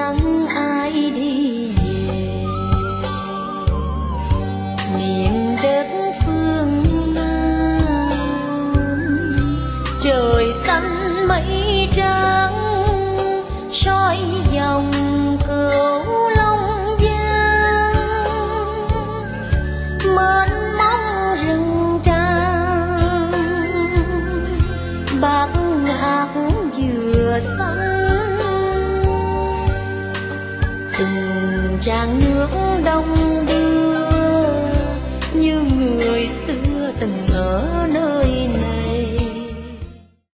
chẳng ai đi về miền đất phương Nam. Trời xanh mây trắng soi dòng Cửu Long Giang, mênh mông rừng tràm bạc ngát dừa xanh. Từng tràng nước đông